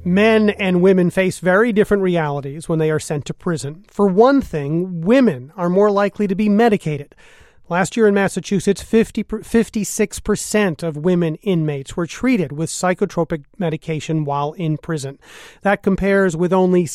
Men and women face very different realities when they are sent to prison. For one thing, women are more likely to be medicated. Last year in Massachusetts, 56% of women inmates were treated with psychotropic medication while in prison. That compares with only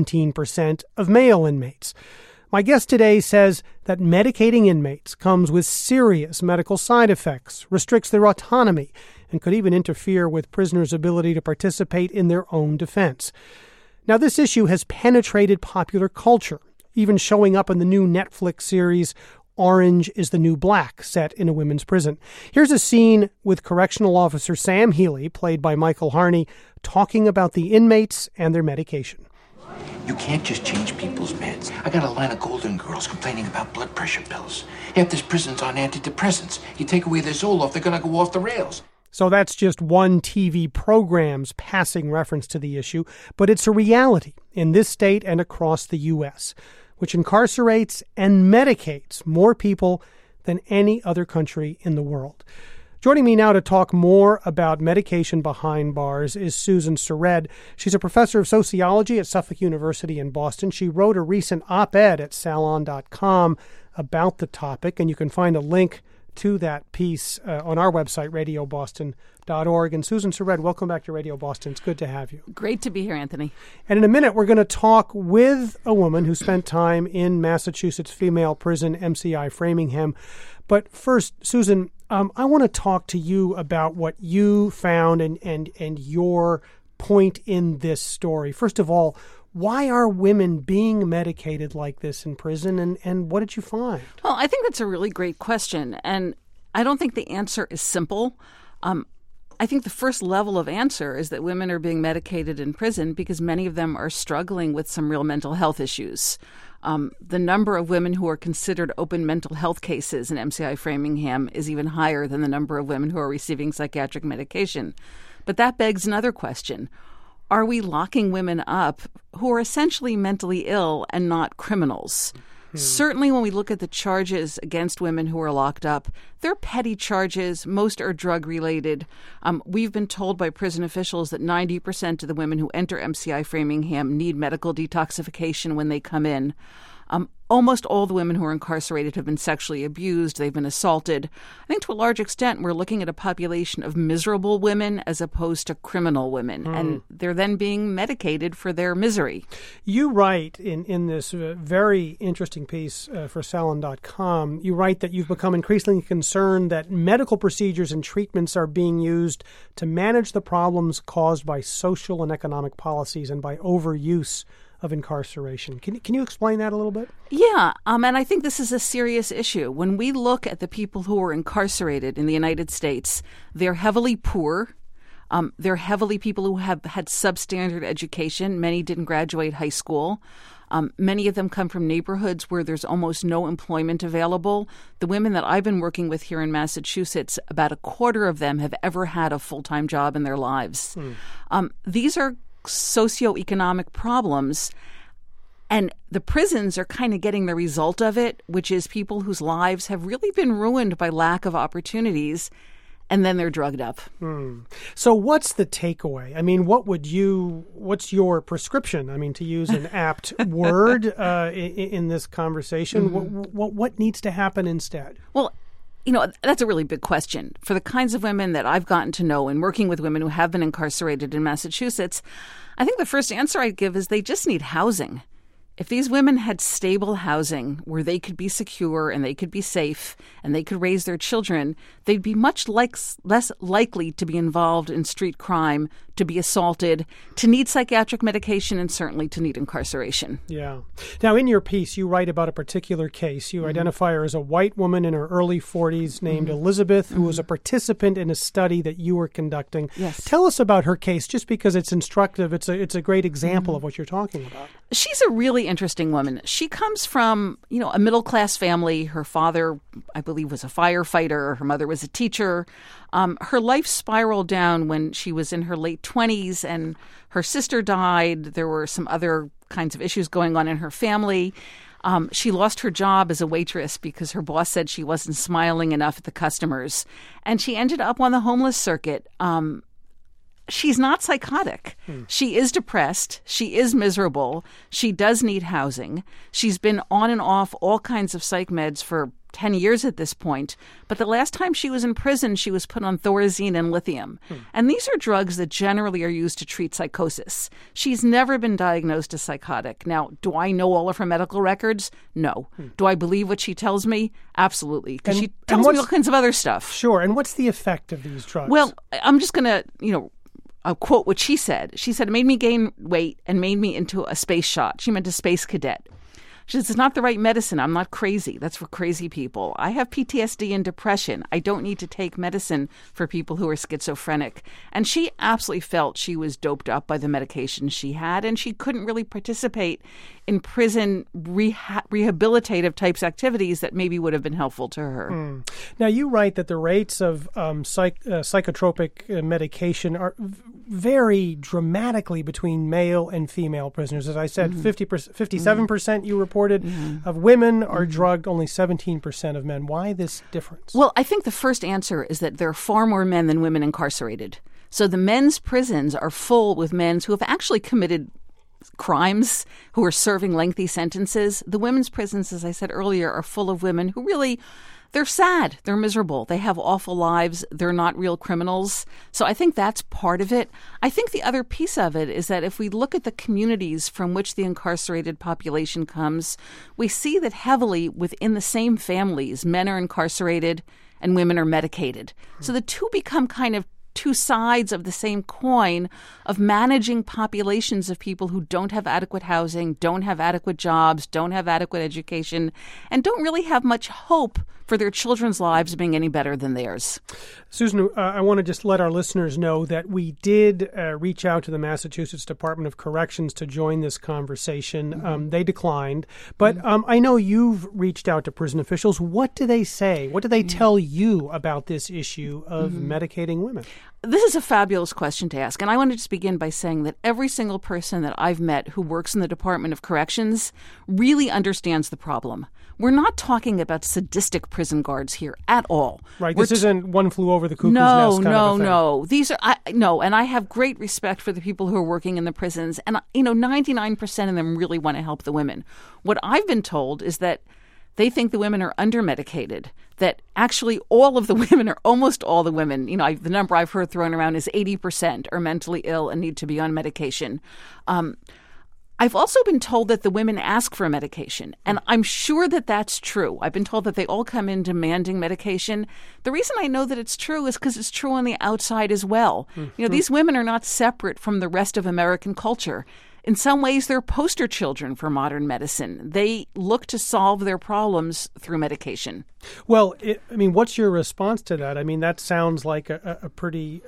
17% of male inmates. My guest today says that medicating inmates comes with serious medical side effects, restricts their autonomy, and could even interfere with prisoners' ability to participate in their own defense. Now, this issue has penetrated popular culture, even showing up in the new Netflix series Orange is the New Black, set in a women's prison. Here's a scene with Correctional Officer Sam Healy, played by Michael Harney, talking about the inmates and their medication. You can't just change people's meds. I got a line of golden girls complaining about blood pressure pills. Half this prison's on antidepressants. You take away their Zoloft, they're going to go off the rails. So that's just one TV program's passing reference to the issue, but it's a reality in this state and across the U.S., which incarcerates and medicates more people than any other country in the world. Joining me now to talk more about medication behind bars is Susan Sered. She's a professor of sociology at Suffolk University in Boston. She wrote a recent op-ed at Salon.com about the topic, and you can find a link to that piece on our website, radioboston.org. And Susan Sered, welcome back to Radio Boston. It's good to have you. Great to be here, Anthony. And in a minute, we're going to talk with a woman who spent time in Massachusetts female prison, MCI Framingham. But first, Susan, I want to talk to you about what you found and your point in this story. First of all, why are women being medicated like this in prison, and what did you find? Well, I think that's a really great question, and I don't think the answer is simple. I think the first level of answer is that women are being medicated in prison because many of them are struggling with some real mental health issues. The number of women who are considered open mental health cases in MCI Framingham is even higher than the number of women who are receiving psychiatric medication. But that begs another question. Are we locking women up who are essentially mentally ill and not criminals? Certainly when we look at the charges against women who are locked up, they're petty charges. Most are drug-related. We've been told by prison officials that 90% of the women who enter MCI Framingham need medical detoxification when they come in. Almost all the women who are incarcerated have been sexually abused. They've been assaulted. I think to a large extent, we're looking at a population of miserable women as opposed to criminal women, and they're then being medicated for their misery. You write in this very interesting piece for Salon.com, you write that you've become increasingly concerned that medical procedures and treatments are being used to manage the problems caused by social and economic policies and by overuse of incarceration. Can you explain that a little bit? Yeah, and I think this is a serious issue. When we look at the people who are incarcerated in the United States, they're heavily poor. They're heavily people who have had substandard education. Many didn't graduate high school. Many of them come from neighborhoods where there's almost no employment available. The women that I've been working with here in Massachusetts, about a quarter of them have ever had a full-time job in their lives. These are socioeconomic problems, and the prisons are kind of getting the result of it, which is people whose lives have really been ruined by lack of opportunities, and then they're drugged up. So what's the takeaway? I mean, what's your prescription? I mean, to use an apt word in this conversation, what needs to happen instead? Well, you know, that's a really big question. For the kinds of women that I've gotten to know and working with women who have been incarcerated in Massachusetts, I think the first answer I'd give is they just need housing. If these women had stable housing where they could be secure and they could be safe and they could raise their children, they'd be much less likely to be involved in street crime, to be assaulted, to need psychiatric medication, and certainly to need incarceration. Yeah. Now, in your piece, you write about a particular case. You identify her as a white woman in her early 40s named Elizabeth, who was a participant in a study that you were conducting. Yes. Tell us about her case, just because it's instructive. It's a great example of what you're talking about. She's a really interesting woman. She comes from, a middle-class family. Her father, I believe, was a firefighter. Her mother was a teacher. Her life spiraled down when she was in her late 20s, and her sister died. There were some other kinds of issues going on in her family. She lost her job as a waitress because her boss said she wasn't smiling enough at the customers. And she ended up on the homeless circuit. she's not psychotic. She is depressed. She is miserable. She does need housing. She's been on and off all kinds of psych meds for 10 years at this point. But the last time she was in prison, she was put on Thorazine and lithium. And these are drugs that generally are used to treat psychosis. She's never been diagnosed as psychotic. Now, do I know all of her medical records? No. Do I believe what she tells me? Absolutely. Because she tells me all kinds of other stuff. Sure. And what's the effect of these drugs? Well, I'm just going to, I'll quote what she said. She said, it made me gain weight and made me into a space shot. She meant a space cadet. She says, it's not the right medicine. I'm not crazy. That's for crazy people. I have PTSD and depression. I don't need to take medicine for people who are schizophrenic. And she absolutely felt she was doped up by the medication she had, and she couldn't really participate in prison rehabilitative types activities that maybe would have been helpful to her. Now, you write that the rates of psychotropic medication are vary dramatically between male and female prisoners. As I said, 57% you reported of women are drugged, only 17% of men. Why this difference? Well, I think the first answer is that there are far more men than women incarcerated. So the men's prisons are full with men who have actually committed crimes, who are serving lengthy sentences. The women's prisons, as I said earlier, are full of women who really, they're sad, they're miserable, they have awful lives, they're not real criminals. So I think that's part of it. I think the other piece of it is that if we look at the communities from which the incarcerated population comes, we see that heavily within the same families, men are incarcerated and women are medicated. So the two become kind of two sides of the same coin of managing populations of people who don't have adequate housing, don't have adequate jobs, don't have adequate education, and don't really have much hope for their children's lives being any better than theirs. Susan, I want to just let our listeners know that we did reach out to the Massachusetts Department of Corrections to join this conversation. They declined. But I know you've reached out to prison officials. What do they say? What do they tell you about this issue of medicating women? This is a fabulous question to ask. And I want to just begin by saying that every single person that I've met who works in the Department of Corrections really understands the problem. We're not talking about sadistic prison guards here at all. Right. This isn't one flew over the cuckoo's nest kind of a thing. No. These are, and I have great respect for the people who are working in the prisons. And, 99% of them really want to help the women. What I've been told is that they think the women are under-medicated, that actually all of the women, or almost all the women, the number I've heard thrown around is 80% are mentally ill and need to be on medication. I've also been told that the women ask for medication, and I'm sure that that's true. I've been told that they all come in demanding medication. The reason I know that it's true is because it's true on the outside as well. These women are not separate from the rest of American culture. In some ways, they're poster children for modern medicine. They look to solve their problems through medication. Well, what's your response to that? That sounds like a pretty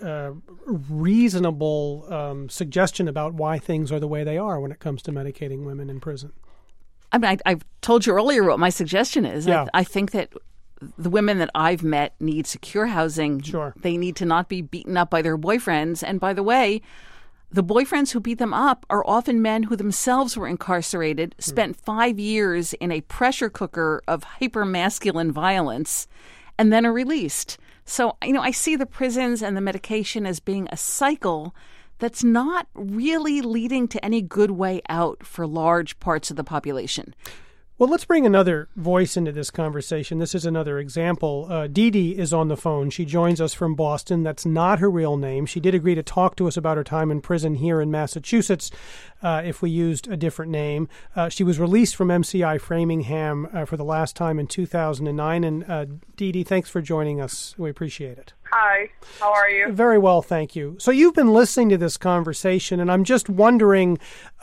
reasonable suggestion about why things are the way they are when it comes to medicating women in prison. I've told you earlier what my suggestion is. Yeah. I think that the women that I've met need secure housing. Sure. They need to not be beaten up by their boyfriends. And by the way, the boyfriends who beat them up are often men who themselves were incarcerated, spent 5 years in a pressure cooker of hypermasculine violence, and then are released. So, I see the prisons and the medication as being a cycle that's not really leading to any good way out for large parts of the population. Well, let's bring another voice into this conversation. This is another example. Dee Dee is on the phone. She joins us from Boston. That's not her real name. She did agree to talk to us about her time in prison here in Massachusetts if we used a different name. She was released from MCI Framingham for the last time in 2009. And Dee Dee, thanks for joining us. We appreciate it. Hi, how are you? Very well, thank you. So you've been listening to this conversation, and I'm just wondering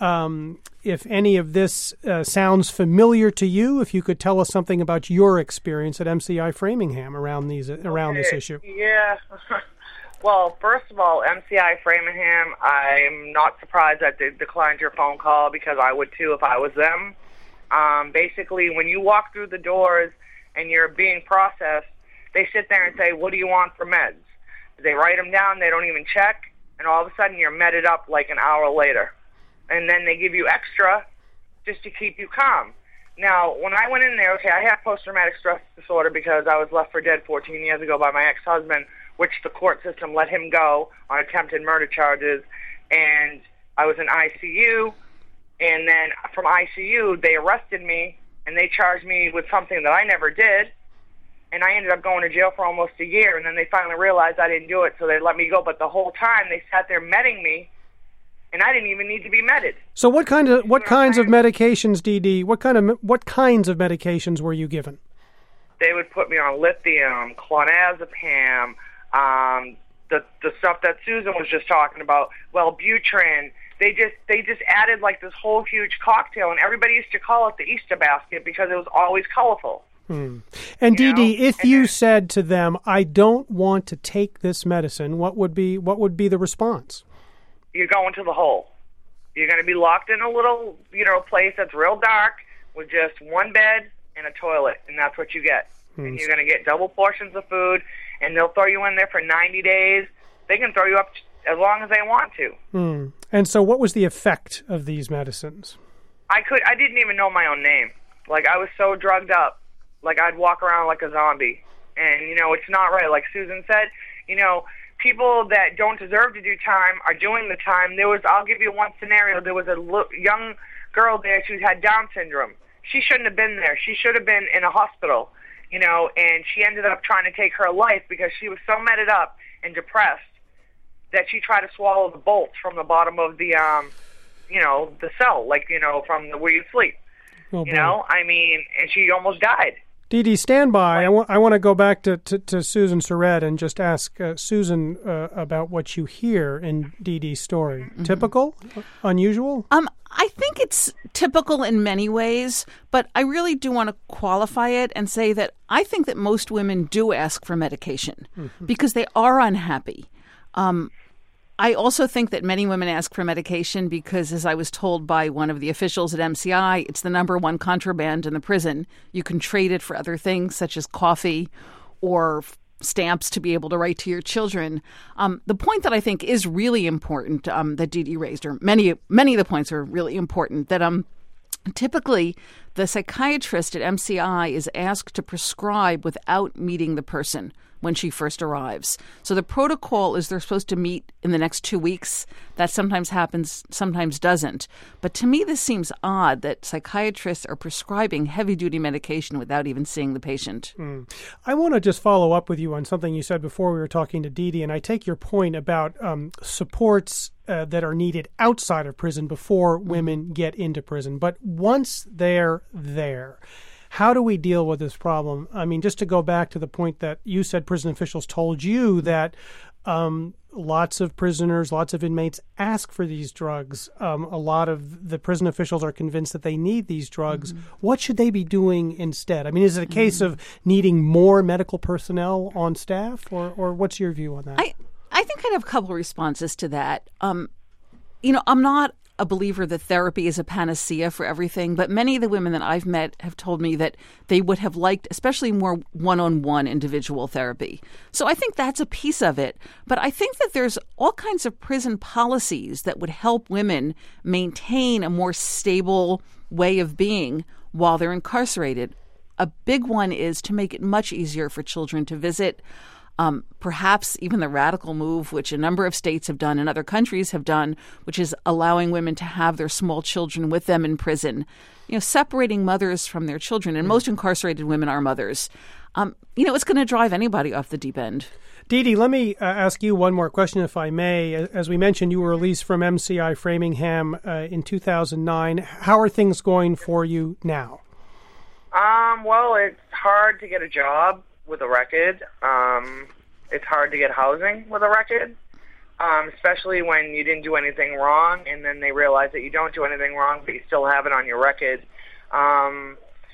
if any of this sounds familiar to you, if you could tell us something about your experience at MCI Framingham around this issue. Yeah. Well, first of all, MCI Framingham, I'm not surprised that they declined your phone call because I would too if I was them. Basically, when you walk through the doors and you're being processed, they sit there and say, what do you want for meds? They write them down, they don't even check, and all of a sudden you're medded up like an hour later. And then they give you extra just to keep you calm. Now, when I went in there, I have post-traumatic stress disorder because I was left for dead 14 years ago by my ex-husband. which the court system let him go on attempted murder charges. And I was in ICU, and then from ICU, they arrested me, and they charged me with something that I never did. And I ended up going to jail for almost a year, and then they finally realized I didn't do it, so they let me go. But the whole time, they sat there medding me, and I didn't even need to be medded. So what kinds of medications, Dee, what kinds of medications were you given? They would put me on lithium, clonazepam, the stuff that Susan was just talking about, Wellbutrin. They just added like this whole huge cocktail, and everybody used to call it the Easter basket because it was always colorful. And Dee, if you said to them, "I don't want to take this medicine," what would be the response? You're going to the hole. You're going to be locked in a little, place that's real dark with just one bed and a toilet, and that's what you get. And you're going to get double portions of food, and they'll throw you in there for 90 days. They can throw you up as long as they want to. And so what was the effect of these medicines? I didn't even know my own name. Like, I was so drugged up. Like, I'd walk around like a zombie. And, it's not right. Like Susan said, people that don't deserve to do time are doing the time. I'll give you one scenario. There was a young girl there who had Down syndrome. She shouldn't have been there. She should have been in a hospital, and she ended up trying to take her life because she was so medded up and depressed that she tried to swallow the bolts from the bottom of the, the cell, like, from where you sleep. Oh, and she almost died. Dee, stand by. I want to go back to Susan Surratt and just ask Susan about what you hear in Dee's story. Mm-hmm. Typical? Unusual? I think it's typical in many ways, but I really do want to qualify it and say that I think that most women do ask for medication because they are unhappy. I also think that many women ask for medication because, as I was told by one of the officials at MCI, it's the number one contraband in the prison. You can trade it for other things such as coffee or stamps to be able to write to your children. The point that I think is really important that Dee raised, or many of the points are really important, that typically the psychiatrist at MCI is asked to prescribe without meeting the person when she first arrives. So the protocol is they're supposed to meet in the next 2 weeks. That sometimes happens, sometimes doesn't. But to me, this seems odd that psychiatrists are prescribing heavy-duty medication without even seeing the patient. I want to just follow up with you on something you said before we were talking to Dee, and I take your point about supports that are needed outside of prison before women get into prison. But once they're there, how do we deal with this problem? I mean, just to go back to the point that you said prison officials told you that lots of prisoners, lots of inmates ask for these drugs. A lot of the prison officials are convinced that they need these drugs. What should they be doing instead? I mean, is it a case of needing more medical personnel on staff, or what's your view on that? I think I'd have a couple of responses to that. I'm not a believer that therapy is a panacea for everything, but many of the women that I've met have told me that they would have liked especially more one-on-one individual therapy. So I think that's a piece of it. But I think that there's all kinds of prison policies that would help women maintain a more stable way of being while they're incarcerated. A big one is to make it much easier for children to visit. Perhaps even the radical move, which a number of states have done and other countries have done, which is allowing women to have their small children with them in prison, separating mothers from their children. And most incarcerated women are mothers. It's going to drive anybody off the deep end. Dee, let me ask you one more question, if I may. As we mentioned, you were released from MCI Framingham in 2009. How are things going for you now? Well, it's hard to get a job with a record. It's hard to get housing with a record, especially when you didn't do anything wrong, and then they realize that you don't do anything wrong, but you still have it on your record. And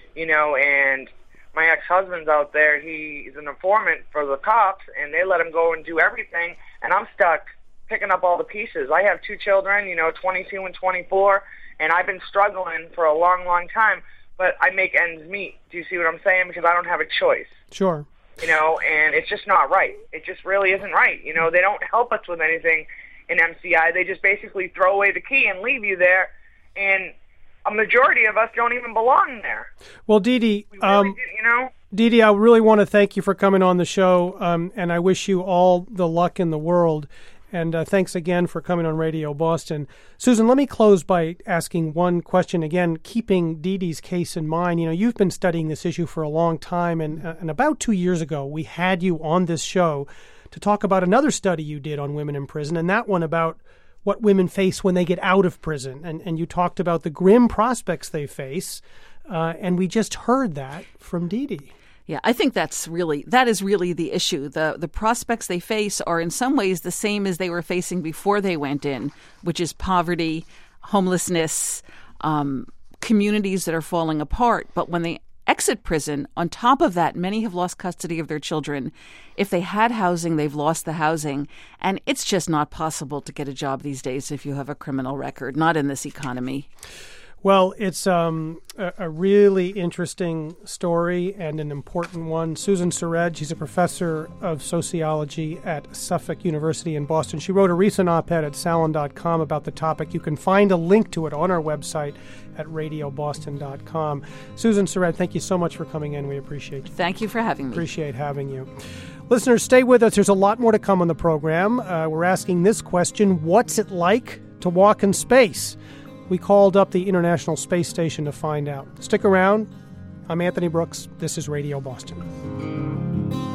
my ex-husband's out there. He's an informant for the cops, and they let him go and do everything, and I'm stuck picking up all the pieces. I have 2 children, 22 and 24, and I've been struggling for a long, long time, but I make ends meet. Do you see what I'm saying? Because I don't have a choice. Sure. And it's just not right. It just really isn't right. They don't help us with anything in MCI. They just basically throw away the key and leave you there, and a majority of us don't even belong there. Well, Dee, Dee Dee, I really want to thank you for coming on the show, and I wish you all the luck in the world. And thanks again for coming on Radio Boston. Susan, let me close by asking one question again, keeping Dee Dee's case in mind. You know, you've been studying this issue for a long time, and about 2 years ago, we had you on this show to talk about another study you did on women in prison, and that one about what women face when they get out of prison. And you talked about the grim prospects they face, and we just heard that from Dee Dee. Yeah, I think that is really the issue. The prospects they face are in some ways the same as they were facing before they went in, which is poverty, homelessness, communities that are falling apart. But when they exit prison, on top of that, many have lost custody of their children. If they had housing, they've lost the housing. And it's just not possible to get a job these days if you have a criminal record, not in this economy. Well, it's a really interesting story and an important one. Susan Sered, she's a professor of sociology at Suffolk University in Boston. She wrote a recent op-ed at Salon.com about the topic. You can find a link to it on our website at radioboston.com. Susan Sered, thank you so much for coming in. We appreciate you. Thank you for having me. Appreciate having you. Listeners, stay with us. There's a lot more to come on the program. We're asking this question: what's it like to walk in space? We called up the International Space Station to find out. Stick around. I'm Anthony Brooks. This is Radio Boston.